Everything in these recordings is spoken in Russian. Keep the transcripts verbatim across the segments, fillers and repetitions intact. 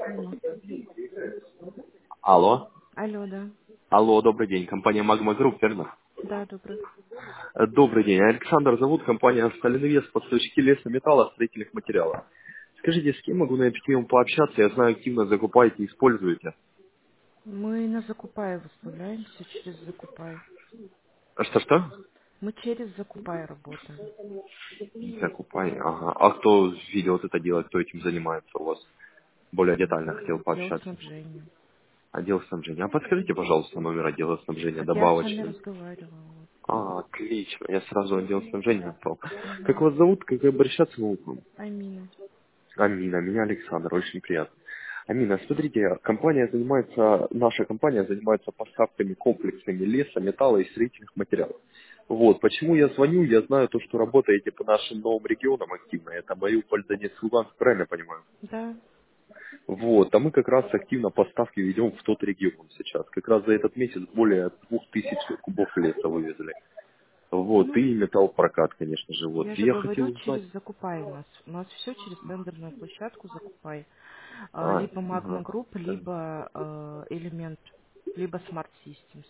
Алло. Алло. Алло, да. Алло, добрый день. Компания Magma Group, верно? Да, добрый. Э, Добрый день. Александр зовут, компания Сталинвест, поставщики леса, металла, строительных материалов. Скажите, с кем могу на эту тему пообщаться? Я знаю, активно закупаете и используете. Мы на Закупай выставляемся через Закупай. А Что-что? Мы через Закупай работаем. Закупай, ага. А кто видел вот это дело, кто этим занимается у вас? Более детально хотел Отдел пообщаться. снабжения. Отдел снабжения. А подскажите, пожалуйста, номер отдела снабжения Так я с вами добавочный. разговаривала. Вот. А, отлично. Я сразу отдел снабжения напал. Как Угу. вас зовут? Как обращаться могу к вам? Амина. Амина, меня Александр, очень приятно. Амина, смотрите, компания занимается, наша компания занимается поставками комплексными леса, металла и строительных материалов. Вот, почему я звоню, я знаю то, что работаете по нашим новым регионам активно, это Мариуполь, Донецк, Луганск, правильно понимаю? Да. Вот, а мы как раз активно поставки ведем в тот регион сейчас. Как раз за этот месяц более двух тысяч кубов леса вывезли. Вот, Ну, и металлопрокат, конечно же. Вот, я и же я говорю, хотел узнать. через Закупай у нас. У нас все через тендерную площадку Закупай. А, А, Либо Magma ага. Group, либо э, Элемент, либо Smart Systems.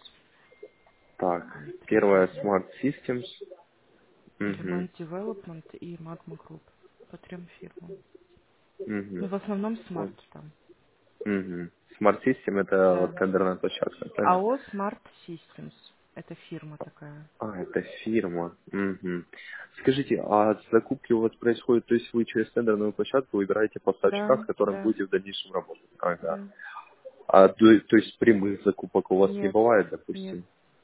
Так, У нас три первая фирмы. Smart Systems. Угу. Element Development и Magma Group. По трем фирмам. Ну, Угу. в основном Smart там. Угу. Smart System это Да. тендерная площадка, правильно? АО Smart Systems. Это фирма такая. А, это фирма. Угу. Скажите, а закупки у вас происходят, то есть вы через тендерную площадку выбираете поставщика, Да, с которым да, будете в дальнейшем работать? Ага. да. А то, то есть прямых закупок у вас не Нет, бывает, нет. допустим?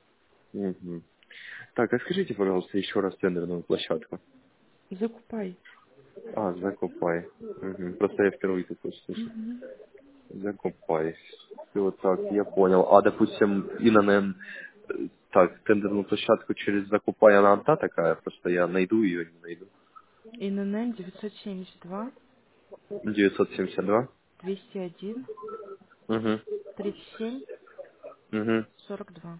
Угу. Так, а скажите, пожалуйста, еще раз тендерную площадку. Закупай. А, закупай. Мгм. Просто я впервые такое слышу. Мгм. Закупай. Все так, я понял. А, допустим, ИНН, э, так, тендерную площадку через закупай, она одна такая, просто я найду ее, не найду. ИНН девятьсот семьдесят два девятьсот семьдесят два. двести один Угу. тридцать семь Угу. сорок два.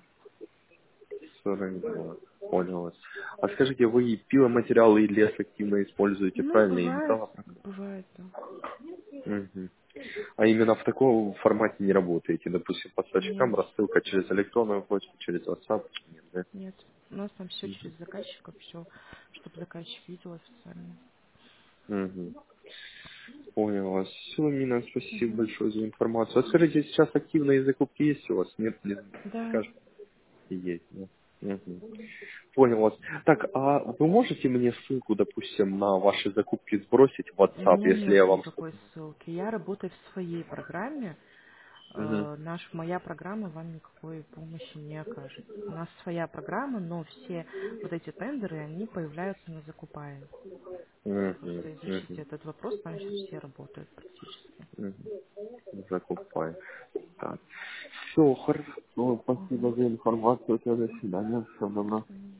сорок два. Понял вас. А скажите, вы и пиломатериалы, и лес активно используете, Ну, правильно, и бывает, металлопрокат? бывает, да. Мгм. А именно в таком формате не работаете, допустим, Нет, поставщикам рассылка через электронную почту, через WhatsApp? Нет, да? нет. У нас там все через заказчика, все, чтобы заказчик видел официально. Мгм. Понял вас. Все, Нина, спасибо Мгм. большое за информацию. А скажите, сейчас активные закупки есть у вас? Нет, не Да, скажете? Есть, да. Мгм. Понял вас. Так, а вы можете мне ссылку, допустим, на ваши закупки сбросить в у WhatsApp, меня если нет я вам никакой что-то... ссылки. Я работаю в своей программе. Мгм. Э, Наш, моя программа вам никакой помощи не окажет. У нас своя программа, но все вот эти тендеры, они появляются на Закупае. Мгм. Просто изучите Мгм. этот вопрос, там сейчас все работают практически. Мгм. Закупай. Так. Все, хорошо. Спасибо Мгм. за информацию. До свидания. Всего доброго.